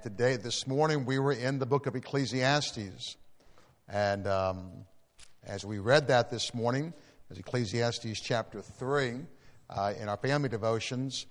This morning we were in the book of Ecclesiastes. And as we read that this morning, as Ecclesiastes chapter 3, in our family devotions,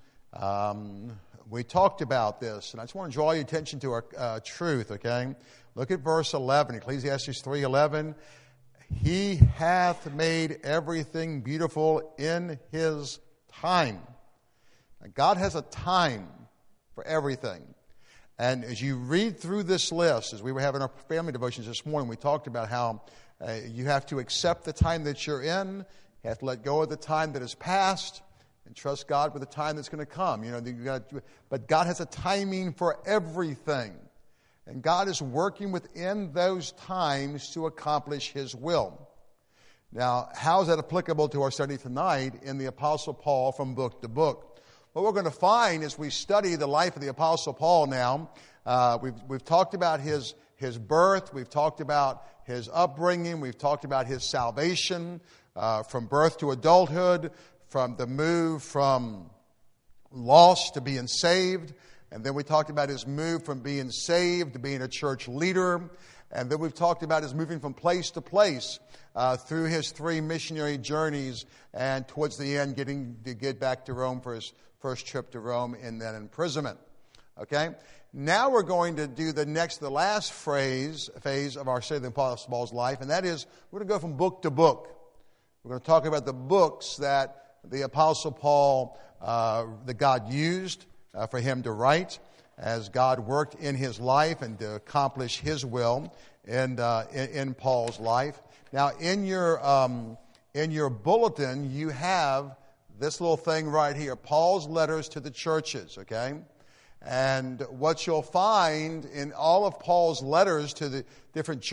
we talked about this. And I just want to draw your attention to our truth, okay? Look at verse 11, Ecclesiastes 3:11. He hath made everything beautiful in his time. Now, God has a time for everything. And as you read through this list, as we were having our family devotions this morning, we talked about how you have to accept the time that you're in, you have to let go of the time that is past, and trust God with the time that's going to come. But God has a timing for everything. And God is working within those times to accomplish His will. Now, how is that applicable to our study tonight in the Apostle Paul from book to book? What we're going to find as we study the life of the Apostle Paul now, we've talked about his birth, we've talked about his upbringing, we've talked about his salvation from birth to adulthood, from the move from lost to being saved, and then we talked about his move from being saved to being a church leader, and then we've talked about his moving from place to place through his 3 missionary journeys, and towards the end get back to Rome for his first trip to Rome and then imprisonment. Okay? Now we're going to do the last phase of our study of the Apostle Paul's life, and that is we're going to go from book to book. We're going to talk about the books that the Apostle Paul, that God used for him to write, as God worked in his life and to accomplish His will in Paul's life. Now, in your bulletin, you have this little thing right here, Paul's letters to the churches, okay? And what you'll find in all of Paul's letters to the different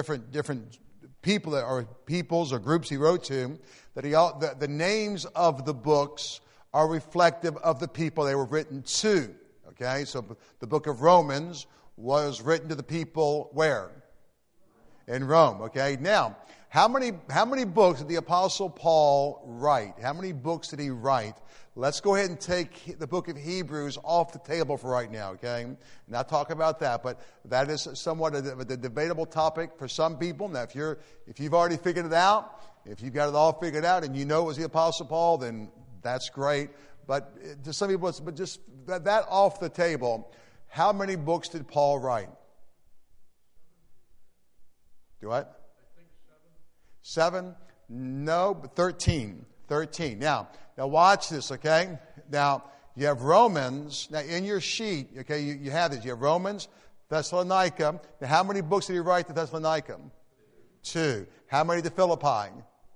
people peoples or groups he wrote to, that the names of the books are reflective of the people they were written to, okay? So the book of Romans was written to the people where? In Rome, okay? Now, how many books did the Apostle Paul write? How many books did he write? Let's go ahead and take the book of Hebrews off the table for right now, okay? Not talk about that, but that is somewhat a debatable topic for some people. Now, if you've already figured it out, if you've got it all figured out and you know it was the Apostle Paul, then that's great. But to some people, but just that off the table, how many books did Paul write? Do what? 7? No, but 13. 13. Now watch this, okay? Now, you have Romans. Now, in your sheet, okay, you have this. You have Romans, Thessalonica. Now, how many books did he write to Thessalonica? 2. How many to Philippi?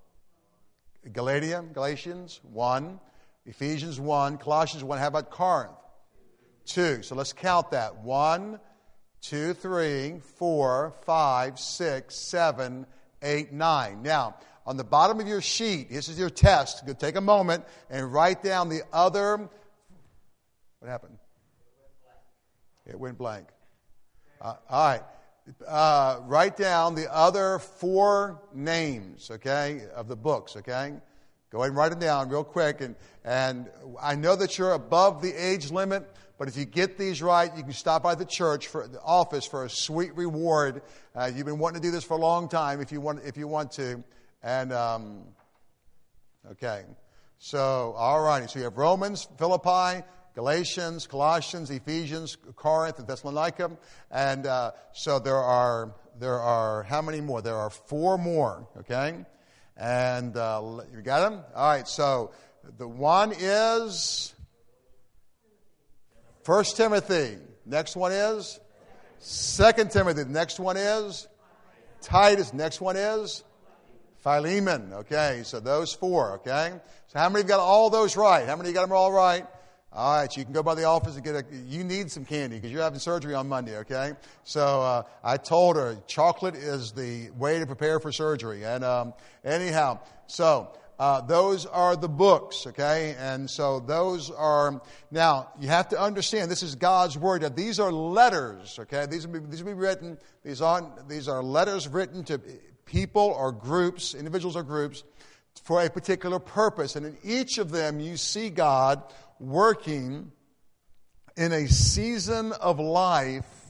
Galatians, 1. Ephesians, 1. Colossians, 1. How about Corinth? 2. So let's count that. 1, 2, 3, 4, 5, 6, 7, 8, 9. Now, on the bottom of your sheet, this is your test. Go take a moment and write down the other. What happened? It went blank. All right. Write down the other 4 names, okay, of the books, okay? Go ahead and write them down real quick. And I know that you're above the age limit, but if you get these right, you can stop by the office for a sweet reward. You've been wanting to do this for a long time if you want to. And, okay. So, all righty. So you have Romans, Philippi, Galatians, Colossians, Ephesians, Corinth, and Thessalonica. And so there are how many more? There are 4 more, okay? And you got them? All right. So the one is 1 Timothy. Next one is 2 Timothy. The next one is Titus. Next one is Philemon. Okay, so those 4, okay? So how many have got all those right? How many got them all right? All right, so you can go by the office and you need some candy because you're having surgery on Monday, okay? So I told her chocolate is the way to prepare for surgery. And anyhow, so those are the books, okay? And so those are, now you have to understand this is God's Word. Now, these are letters, okay? These will be written, these are letters written to people or groups, individuals or groups, for a particular purpose. And in each of them you see God working in a season of life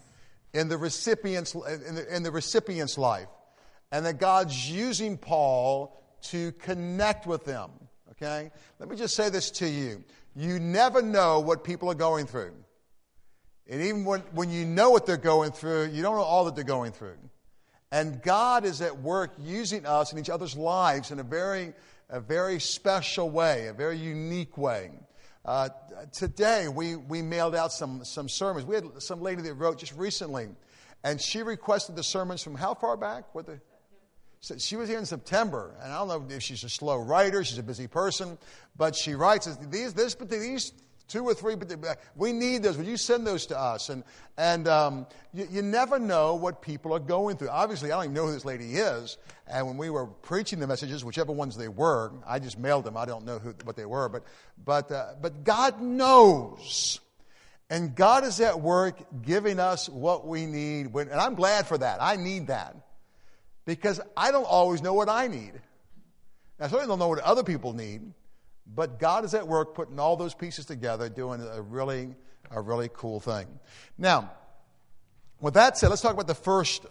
in the recipient's life, and that God's using Paul to connect with them. Okay? Let me just say this to you. You never know what people are going through. And even when you know what they're going through, you don't know all that they're going through. And God is at work using us in each other's lives in a very special way, a very unique way. Today, we mailed out some sermons. We had some lady that wrote just recently, and she requested the sermons from how far back? So she was here in September, and I don't know if she's a slow writer, she's a busy person, but she writes, these 2 or 3, but we need those. Would you send those to us? And you never know what people are going through. Obviously, I don't even know who this lady is. And when we were preaching the messages, whichever ones they were, I just mailed them. I don't know what they were. But God knows. And God is at work giving us what we need. And I'm glad for that. I need that. Because I don't always know what I need. I certainly don't know what other people need. But God is at work putting all those pieces together, doing a really cool thing. Now, with that said, let's talk about the first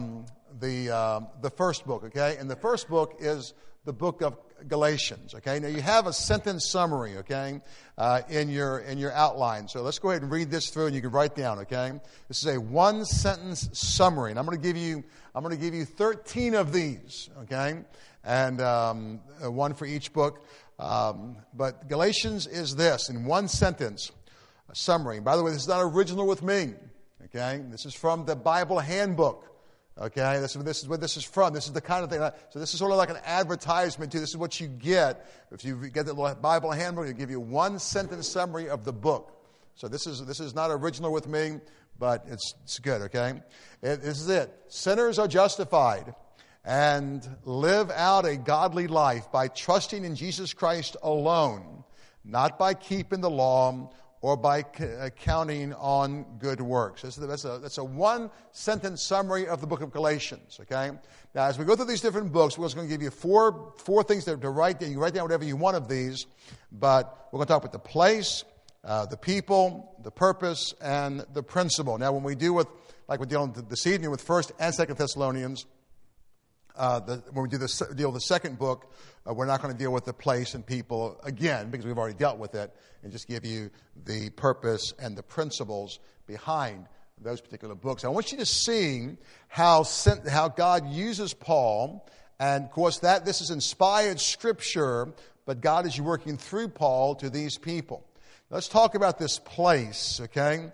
book, okay? And the first book is the book of Galatians, okay? Now you have a sentence summary, okay, in your outline. So let's go ahead and read this through, and you can write down, okay? This is a one sentence summary, and I'm going to give you 13 of these, okay, and one for each book. But Galatians is this, in one sentence, a summary. By the way, this is not original with me, okay? This is from the Bible Handbook, okay? This is where this is from. This is the kind of thing. So this is sort of like an advertisement, too. This is what you get. If you get the Bible Handbook, it'll give you one sentence summary of the book. So this is not original with me, but it's good, okay? This is it. Sinners are justified and live out a godly life by trusting in Jesus Christ alone, not by keeping the law or by counting on good works. That's a one-sentence summary of the book of Galatians, okay? Now, as we go through these different books, we're just going to give you four things to write down. You can write down whatever you want of these, but we're going to talk about the place, the people, the purpose, and the principle. Now, when we deal with, like we're dealing this evening with 1st and 2nd Thessalonians, when we deal with the second book, we're not going to deal with the place and people again because we've already dealt with it, and just give you the purpose and the principles behind those particular books. I want you to see how God uses Paul, and of course this is inspired scripture, but God is working through Paul to these people. Let's talk about this place, okay?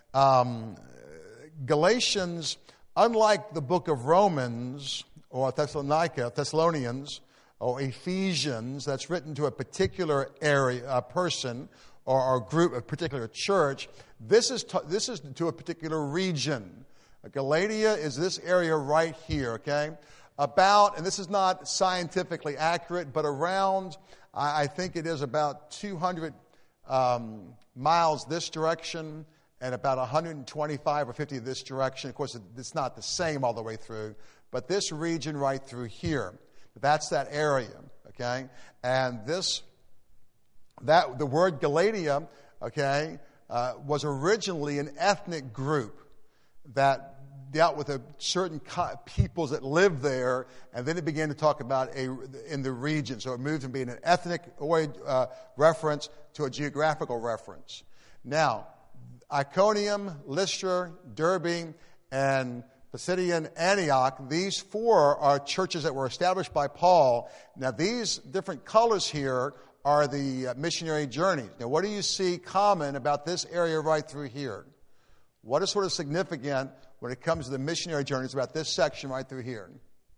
Galatians, unlike the book of Romans or Thessalonians, or Ephesians, that's written to a particular area, a person, or a group, a particular church. This is to a particular region. Galatia is this area right here, okay? And this is not scientifically accurate, but around, I think it is about 200 miles this direction, and about 125 or 50 this direction. Of course, it's not the same all the way through, but this region right through here, that's that area, okay? And the word Galatia, okay, was originally an ethnic group that dealt with certain peoples that lived there, and then it began to talk about in the region. So it moved from being an ethnic reference to a geographical reference. Now, Iconium, Lystra, Derbe, and Pisidian Antioch, these 4 are churches that were established by Paul. Now, these different colors here are the missionary journeys. Now, what do you see common about this area right through here? What is sort of significant when it comes to the missionary journeys about this section right through here?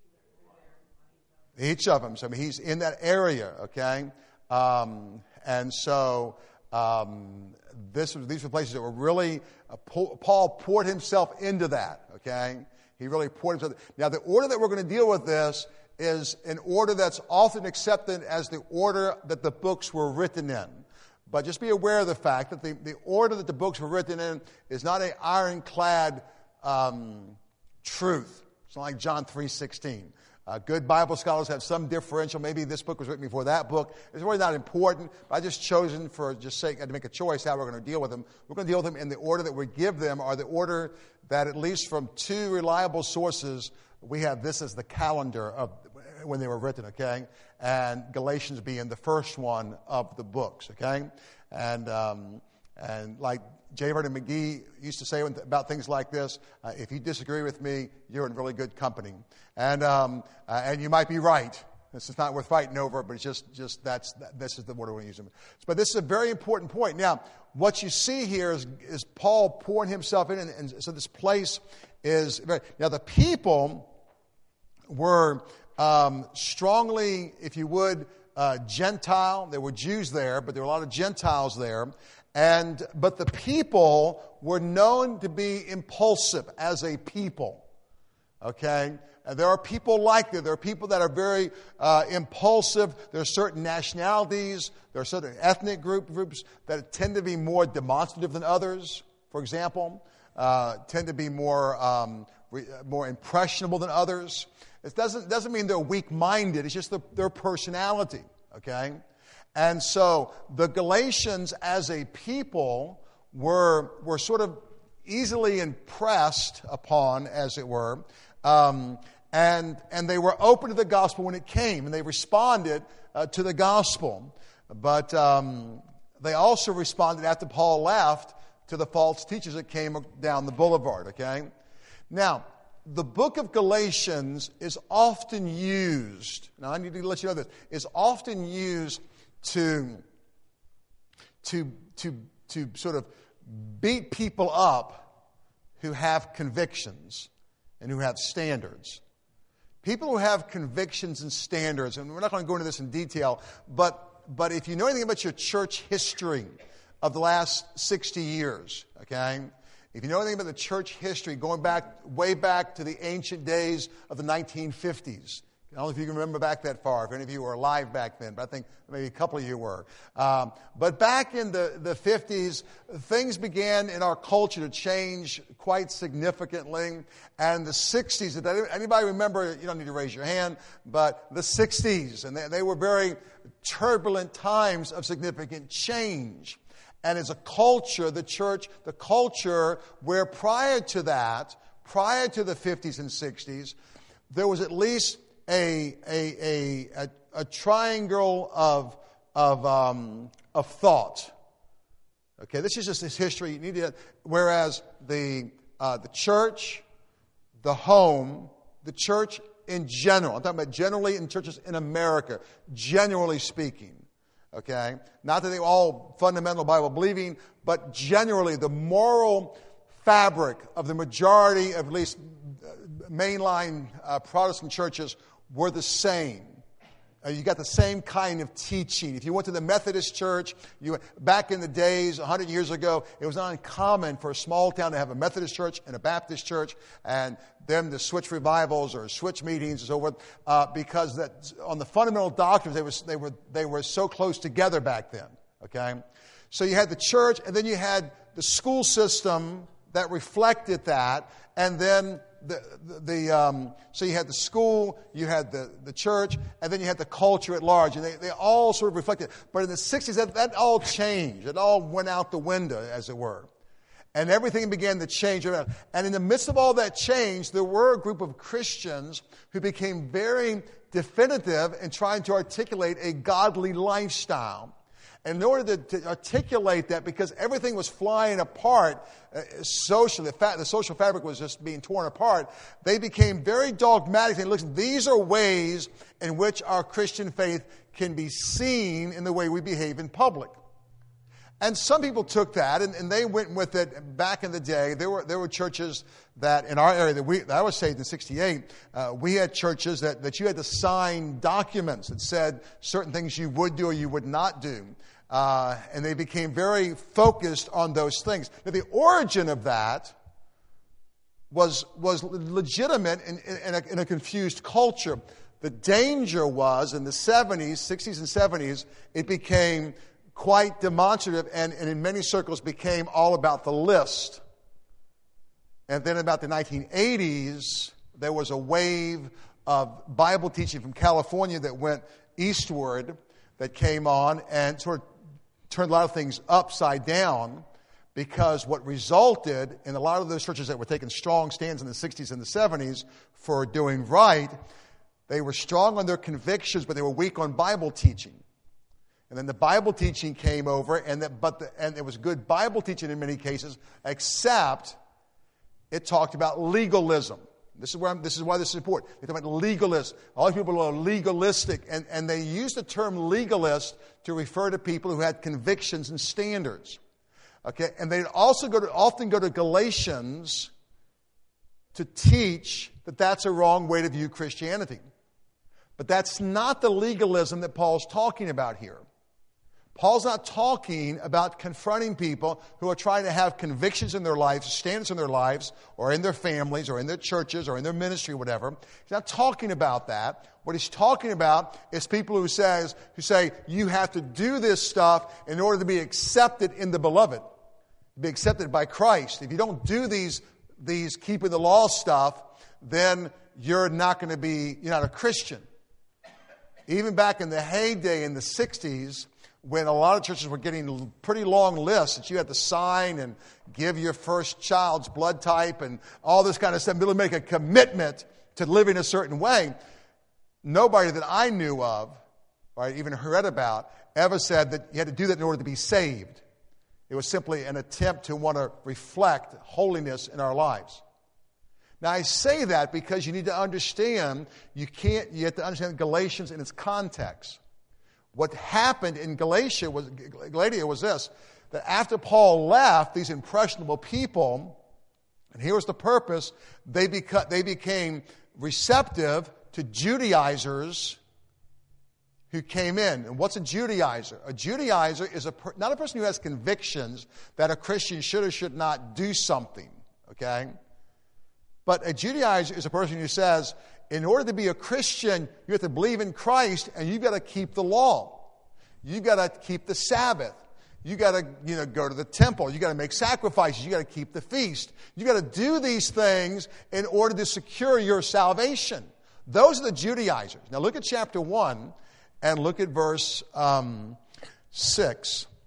Each of them. So, I mean, he's in that area, okay? And so these were places that were really, Paul poured himself into that, okay? He really poured himself. Now, the order that we're going to deal with this is an order that's often accepted as the order that the books were written in. But just be aware of the fact that the order that the books were written in is not an ironclad truth. It's not like John 3:16. Good Bible scholars have some differential. Maybe this book was written before that book. It's really not important. But I just chosen for just sake to make a choice how we're going to deal with them. We're going to deal with them in the order that we give them, or the order that at least from two reliable sources, we have this as the calendar of when they were written, okay? And Galatians being the first one of the books, okay? And like J. Vernon McGee used to say about things like this, if you disagree with me, you're in really good company. And you might be right. This is not worth fighting over, but it's just this is the word we're going to use. But this is a very important point. Now, what you see here is Paul pouring himself in, and so this place is now the people were strongly, if you would, Gentile. There were Jews there, but there were a lot of Gentiles there. But the people were known to be impulsive as a people. Okay? And there are people like that. There are people that are very impulsive. There are certain nationalities. There are certain ethnic groups that tend to be more demonstrative than others, for example. Tend to be more impressionable than others. It doesn't mean they're weak-minded. It's just their personality. Okay? And so the Galatians as a people were sort of easily impressed upon, as it were, and they were open to the gospel when it came, and they responded to the gospel. But they also responded after Paul left to the false teachers that came down the boulevard, okay? Now, the book of Galatians is often used, now I need to let you know this, is often used to sort of beat people up who have convictions and who have standards. People who have convictions and standards, and we're not going to go into this in detail, but if you know anything about your church history of the last 60 years, okay? If you know anything about the church history going way back to the ancient days of the 1950s, I don't know if you can remember back that far, if any of you were alive back then, but I think maybe a couple of you were. But back in the 50s, things began in our culture to change quite significantly. And the 60s, if anybody remember, you don't need to raise your hand, but the 60s, and they were very turbulent times of significant change. And as a culture, the culture where prior to the 50s and 60s, there was at least a triangle of thought. Okay, this is just this history. You need to, whereas the church, the home, the church in general. I'm talking about generally in churches in America, generally speaking. Okay, not that they were all fundamental Bible believing, but generally the moral fabric of the majority of at least mainline Protestant churches were the same. You got the same kind of teaching. If you went to the Methodist church, back in the days, 100 years ago, it was not uncommon for a small town to have a Methodist church and a Baptist church, and them to switch revivals or switch meetings and so forth, because that on the fundamental doctrines they were so close together back then. Okay, so you had the church, and then you had the school system that reflected that, and then so you had the school, you had the church, and then you had the culture at large, and they all sort of reflected. But in the 60s, that all changed. It all went out the window, as it were. And everything began to change around. And in the midst of all that change, there were a group of Christians who became very definitive in trying to articulate a godly lifestyle. And in order to articulate that, because everything was flying apart socially, the social fabric was just being torn apart, they became very dogmatic. And listen, these are ways in which our Christian faith can be seen in the way we behave in public. And some people took that, and they went with it back in the day. There were churches that in our area that I was saved in '68. We had churches that you had to sign documents that said certain things you would do or you would not do. And they became very focused on those things. Now, the origin of that was legitimate in a confused culture. The danger was in the 60s and 70s, it became quite demonstrative and in many circles became all about the list. And then about the 1980s, there was a wave of Bible teaching from California that went eastward that came on and sort of turned a lot of things upside down, because what resulted in a lot of those churches that were taking strong stands in the 60s and the 70s for doing right, they were strong on their convictions, but they were weak on Bible teaching. And then the Bible teaching came over, and it was good Bible teaching in many cases, except it talked about legalism. This is why this is important. They talk about legalism. All these people are legalistic, and they use the term legalist to refer to people who had convictions and standards. Okay, and they also often go to Galatians to teach that that's a wrong way to view Christianity. But that's not the legalism that Paul's talking about here. Paul's not talking about confronting people who are trying to have convictions in their lives, standards in their lives, or in their families, or in their churches, or in their ministry, whatever. He's not talking about that. What he's talking about is people who say, you have to do this stuff in order to be accepted in the beloved, be accepted by Christ. If you don't do these keeping the law stuff, then you're not a Christian. Even back in the heyday in the 60s, when a lot of churches were getting pretty long lists that you had to sign and give your first child's blood type and all this kind of stuff, really make a commitment to living a certain way, nobody that I knew of, or even read about, ever said that you had to do that in order to be saved. It was simply an attempt to want to reflect holiness in our lives. Now, I say that because you need to understand, you have to understand Galatians in its context. What happened in Galatia was this, that after Paul left, these impressionable people, and here was the purpose, they became receptive to Judaizers who came in. And what's a Judaizer? A Judaizer is not a person who has convictions that a Christian should or should not do something, okay? But a Judaizer is a person who says, in order to be a Christian, you have to believe in Christ, and you've got to keep the law. You've got to keep the Sabbath. You've got to go to the temple. You've got to make sacrifices. You've got to keep the feast. You've got to do these things in order to secure your salvation. Those are the Judaizers. Now look at chapter 1 and look at verse 6.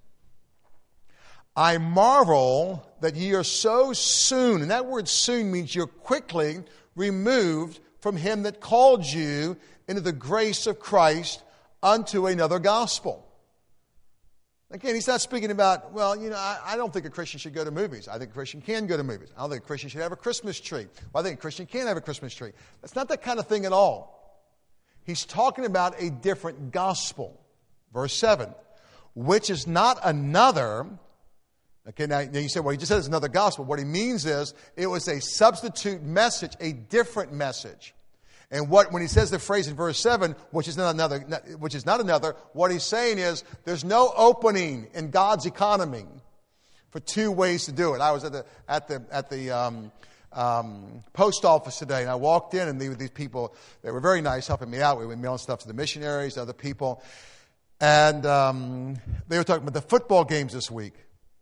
I marvel that ye are so soon, and that word soon means you're quickly removed from him that called you into the grace of Christ unto another gospel. Again, he's not speaking about, I don't think a Christian should go to movies. I think a Christian can go to movies. I don't think a Christian should have a Christmas tree. Well, I think a Christian can have a Christmas tree. That's not that kind of thing at all. He's talking about a different gospel. Verse 7, which is not another. Okay, now you say, well, he just said it's another gospel. What he means is it was a substitute message, a different message. And when he says the phrase in verse 7, which is not another, what he's saying is there's no opening in God's economy for two ways to do it. I was at the post office today, and I walked in, and these people, they were very nice, helping me out. We were mailing stuff to the missionaries, other people, and they were talking about the football games this week.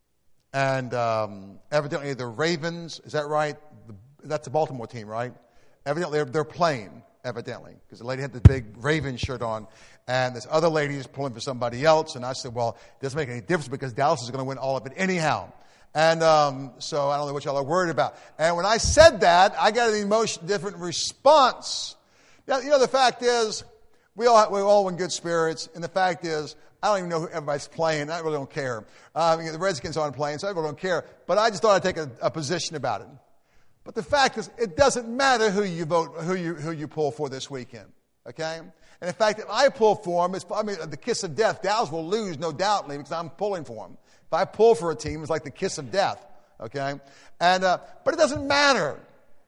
And evidently the Ravens, is that right? That's the Baltimore team, right? Evidently they're playing, evidently, because the lady had the big Raven shirt on, and this other lady is pulling for somebody else. And I said, well, it doesn't make any difference because Dallas is going to win all of it anyhow. And so I don't know what y'all are worried about. And when I said that, I got an different response. Now, the fact is, we're all in good spirits, and the fact is, I don't even know who everybody's playing. I really don't care. The Redskins aren't playing, so I really don't care. But I just thought I'd take a position about it. But the fact is, it doesn't matter who you vote, who you pull for this weekend. Okay? And in fact, if I pull for them, the kiss of death. Dallas will lose, no doubt, because I'm pulling for them. If I pull for a team, it's like the kiss of death. Okay? And but it doesn't matter.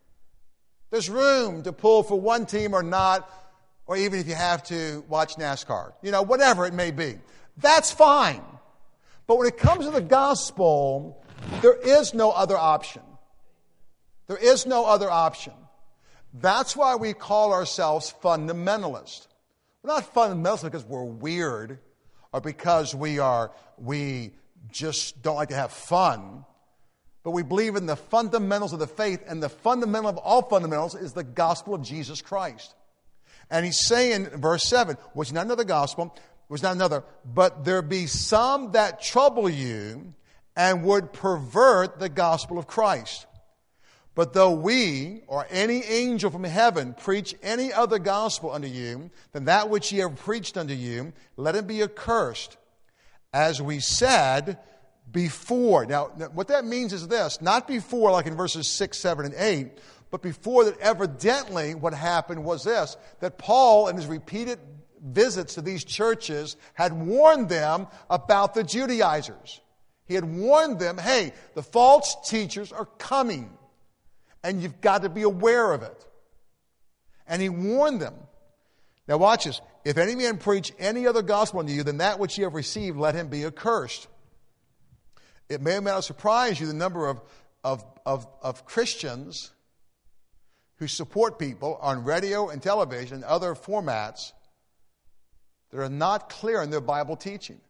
There's room to pull for one team or not, or even if you have to watch NASCAR. Whatever it may be. That's fine. But when it comes to the gospel, there is no other option. There is no other option. That's why we call ourselves fundamentalists. We're not fundamentalists because we're weird or because we just don't like to have fun. But we believe in the fundamentals of the faith, and the fundamental of all fundamentals is the gospel of Jesus Christ. And he's saying in verse 7, which not another gospel, was not another, but there be some that trouble you and would pervert the gospel of Christ. But though we, or any angel from heaven, preach any other gospel unto you than that which ye have preached unto you, let him be accursed. As we said before. Now, what that means is this, not before like in verses 6, 7, and 8, but before that evidently what happened was this, that Paul in his repeated visits to these churches had warned them about the Judaizers. He had warned them, hey, the false teachers are coming. And you've got to be aware of it. And he warned them. Now watch this. If any man preach any other gospel unto you than that which ye have received, let him be accursed. It may or may not surprise you the number of Christians who support people on radio and television and other formats that are not clear in their Bible teaching.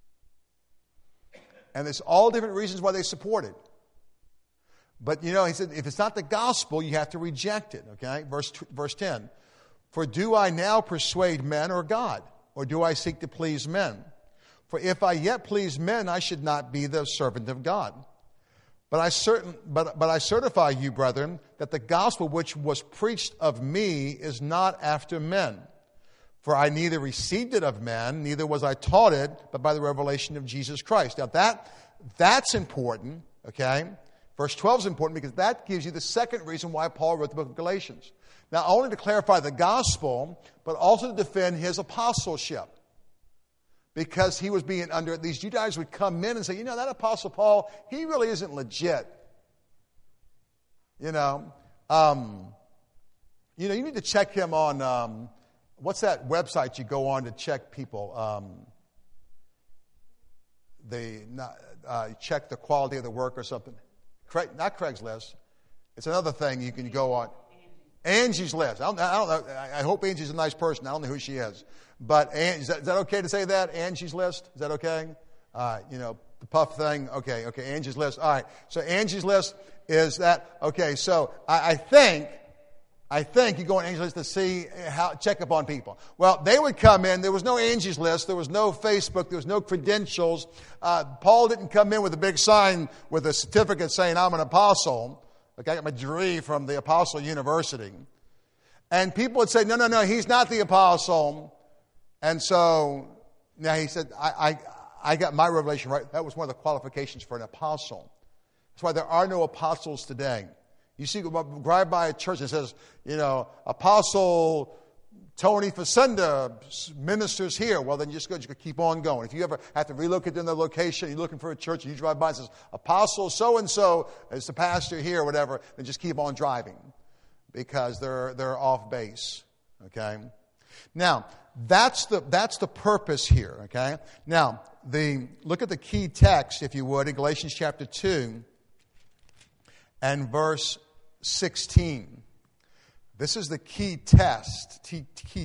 And there's all different reasons why they support it. But, he said, if it's not the gospel, you have to reject it, okay? Verse 10. For do I now persuade men or God? Or do I seek to please men? For if I yet please men, I should not be the servant of God. But I certify you, brethren, that the gospel which was preached of me is not after men. For I neither received it of men, neither was I taught it, but by the revelation of Jesus Christ. Now that's important, okay? Verse 12 is important because that gives you the second reason why Paul wrote the book of Galatians. Not only to clarify the gospel, but also to defend his apostleship. Because he was being under, these Judaizers would come in and say, that Apostle Paul, he really isn't legit. You need to check him on, what's that website you go on to check people? Check the quality of the work or something. Not Craigslist. It's another thing you can go on. Angie's List. I don't know. I hope Angie's a nice person. I don't know who she is. But is that okay to say that? Angie's List? Is that okay? The puff thing. Okay. Angie's List. All right. So Angie's List is that. Okay. So I think you go on Angie's List to see check up on people. Well, they would come in. There was no Angie's List. There was no Facebook. There was no credentials. Paul didn't come in with a big sign with a certificate saying, I'm an apostle. Okay, I got my degree from the Apostle University. And people would say, no, he's not the apostle. And so, now he said, I got my revelation right. That was one of the qualifications for an apostle. That's why there are no apostles today. You see, drive by a church that says, Apostle Tony Facenda ministers here. Well, then just keep on going. If you ever have to relocate in the location, you're looking for a church, and you drive by and says, Apostle so-and-so is the pastor here, or whatever, then just keep on driving because they're off base. Okay? Now, that's the purpose here. Okay? Now, look at the key text, if you would, in Galatians chapter 2 and verse 16. This is the key text. Okay,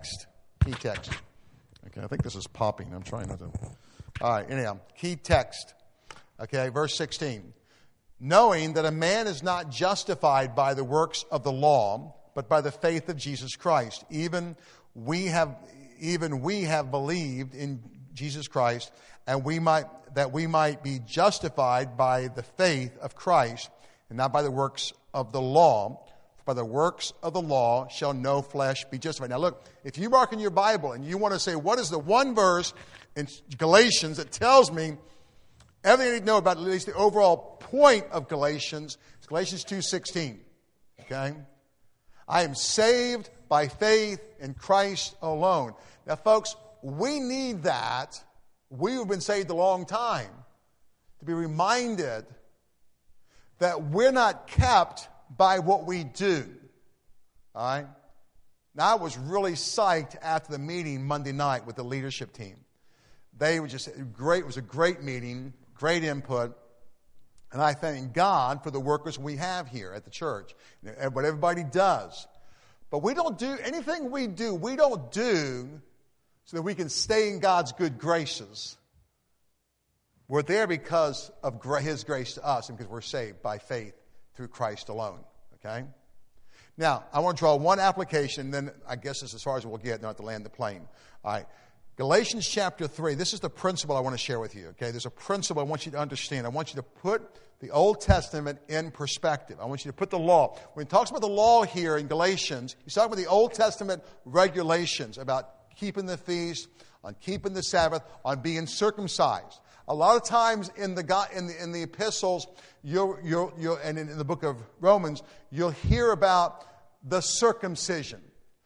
I think this is popping. I'm trying not to. All right, anyhow, key text. Okay, verse 16. Knowing that a man is not justified by the works of the law, but by the faith of Jesus Christ. Even we have believed in Jesus Christ, and we might be justified by the faith of Christ, and not by the works of the law. By the works of the law shall no flesh be justified. Now look, if you mark in your Bible and you want to say, what is the one verse in Galatians that tells me everything I need to know about at least the overall point of Galatians, it's Galatians 2:16. Okay? I am saved by faith in Christ alone. Now folks, we need that. We've been saved a long time to be reminded that we're not kept by what we do. All right? Now, I was really psyched after the meeting Monday night with the leadership team. They were just great. It was a great meeting, great input. And I thank God for the workers we have here at the church, and what everybody does. But we don't do anything we don't do so that we can stay in God's good graces. We're there because of His grace to us and because we're saved by faith through Christ alone. Okay? Now, I want to draw one application, then I guess this is as far as we'll get, not to land the plane. All right. Galatians chapter 3, this is the principle I want to share with you, okay? There's a principle I want you to understand. I want you to put the Old Testament in perspective. I want you to put the law. When he talks about the law here in Galatians, he's talking about the Old Testament regulations about keeping the feast, on keeping the Sabbath, on being circumcised. A lot of times in the epistles, and in the book of Romans, you'll hear about the circumcision.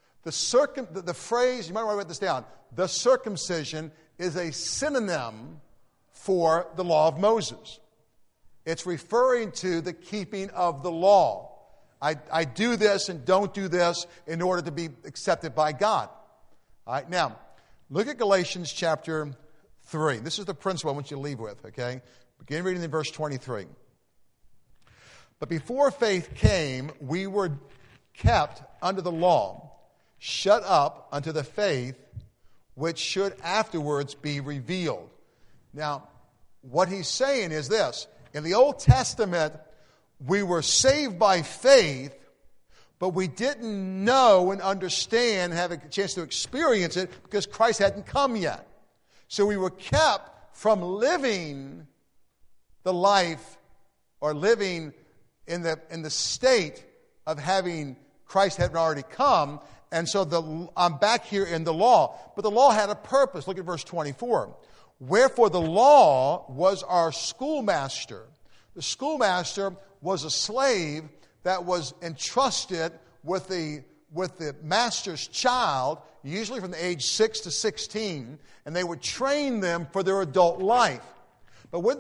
The phrase, you might want to write this down, the circumcision is a synonym for the law of Moses. It's referring to the keeping of the law. I do this and don't do this in order to be accepted by God. All right, now, look at Galatians chapter 3. This is the principle I want you to leave with, okay? Begin reading in verse 23. But before faith came, we were kept under the law, shut up unto the faith which should afterwards be revealed. Now, what he's saying is this. In the Old Testament, we were saved by faith, but we didn't know and understand, have a chance to experience it because Christ hadn't come yet. So we were kept from living the life or living in the state of having Christ hadn't already come. And so I'm back here in the law. But the law had a purpose. Look at verse 24. Wherefore the law was our schoolmaster. The schoolmaster was a slave that was entrusted with the master's child, usually from the age 6 to 16, and they would train them for their adult life. But when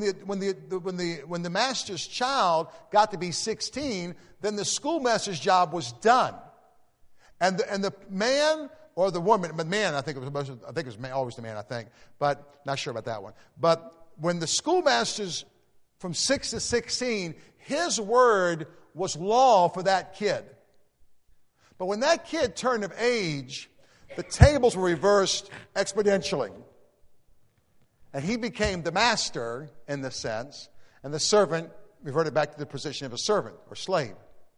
the master's child got to be 16, then the schoolmaster's job was done. And the man or the woman, but man, I think it was always the man, I think, but not sure about that one. But when the schoolmaster's from 6 to 16, his word was law for that kid. But when that kid turned of age, the tables were reversed exponentially. And he became the master in this sense, and the servant reverted back to the position of a servant or slave.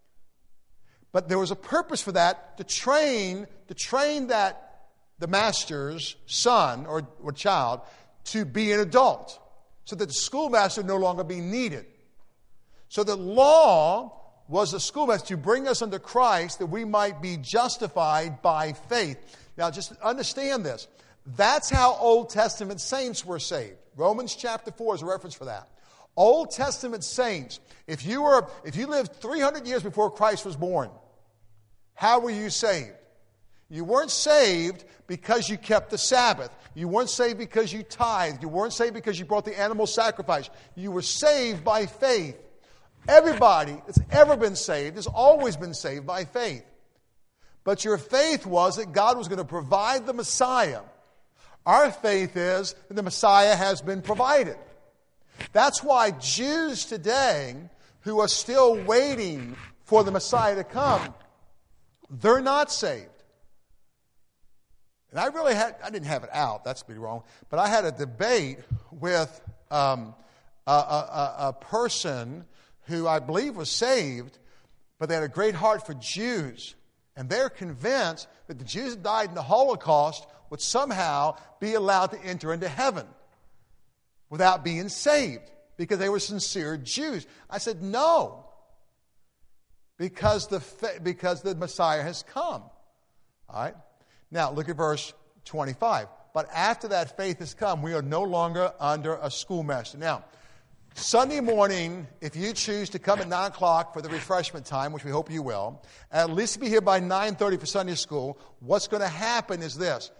But there was a purpose for that, to train that the master's son or child to be an adult, so that the schoolmaster no longer be needed. So the law was the schoolmaster to bring us unto Christ that we might be justified by faith. Now just understand this. That's how Old Testament saints were saved. Romans chapter 4 is a reference for that. Old Testament saints, if you lived 300 years before Christ was born, how were you saved? You weren't saved because you kept the Sabbath. You weren't saved because you tithed. You weren't saved because you brought the animal sacrifice. You were saved by faith. Everybody that's ever been saved has always been saved by faith. But your faith was that God was going to provide the Messiah. Our faith is that the Messiah has been provided. That's why Jews today who are still waiting for the Messiah to come, they're not saved. And I didn't have it out, that's pretty wrong, but I had a debate with a person who I believe was saved, but they had a great heart for Jews. And they're convinced that the Jews that died in the Holocaust would somehow be allowed to enter into heaven without being saved because they were sincere Jews. I said, no, because the Messiah has come. All right? Now, look at verse 25. But after that faith has come, we are no longer under a schoolmaster. Now, Sunday morning, if you choose to come at 9 o'clock for the refreshment time, which we hope you will, at least be here by 9:30 for Sunday school, what's going to happen is this.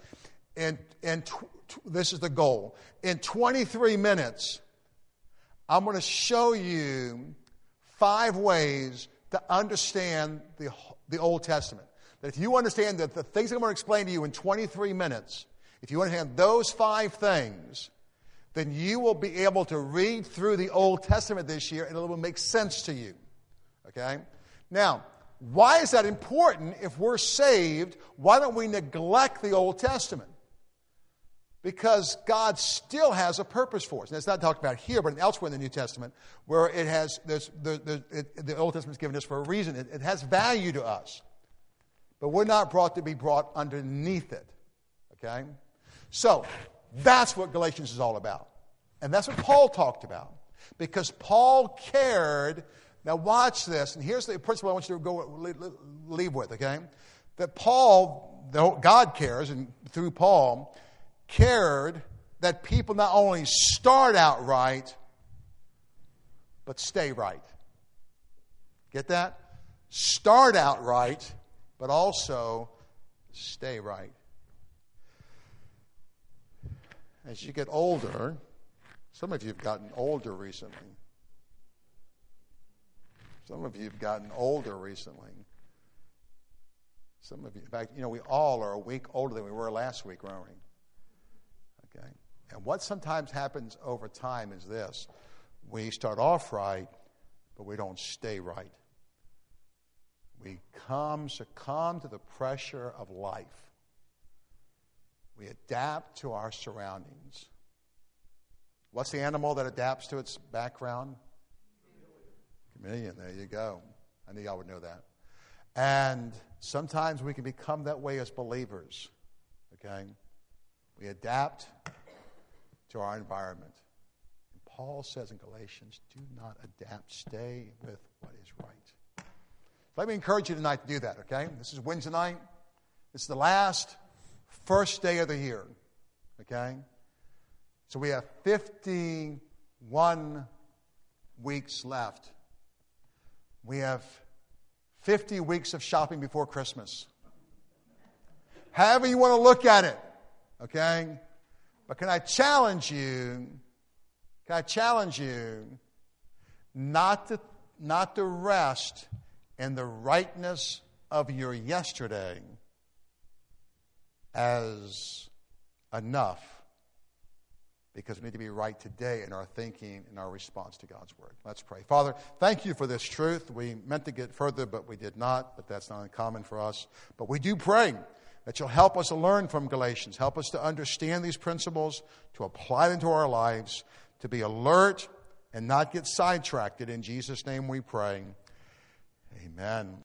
This is the goal. In 23 minutes, I'm going to show you 5 ways to understand the Old Testament. That if you understand that the things I'm going to explain to you in 23 minutes, if you understand those 5 things, then you will be able to read through the Old Testament this year and it will make sense to you. Okay? Now, why is that important? If we're saved, why don't we neglect the Old Testament? Because God still has a purpose for us. And it's not talked about here, but elsewhere in the New Testament, where it has, the Old Testament's given us for a reason. It has value to us. But we're not to be brought underneath it. Okay? So, that's what Galatians is all about. And that's what Paul talked about. Because Paul cared. Now watch this. And here's the principle I want you to leave with, okay? That God cares, and through Paul, cared that people not only start out right, but stay right. Get that? Start out right, but also stay right. As you get older, some of you have gotten older recently. Some of you have gotten older recently. Some of you, in fact, we all are a week older than we were last week, weren't we? Okay. And what sometimes happens over time is this. We start off right, but we don't stay right. We succumb to the pressure of life. We adapt to our surroundings. What's the animal that adapts to its background? Chameleon. There you go. I knew y'all would know that. And sometimes we can become that way as believers. Okay? We adapt to our environment. And Paul says in Galatians, do not adapt. Stay with what is right. Let me encourage you tonight to do that, okay? This is Wednesday night. It's the first day of the year, okay? So we have 51 weeks left. We have 50 weeks of shopping before Christmas. However you want to look at it, okay? But can I challenge you not to rest in the rightness of your yesterday as enough, because we need to be right today in our thinking and our response to God's Word. Let's pray. Father, thank you for this truth. We meant to get further, but we did not, but that's not uncommon for us. But we do pray that you'll help us to learn from Galatians, help us to understand these principles, to apply them to our lives, to be alert and not get sidetracked. In Jesus' name we pray. Amen.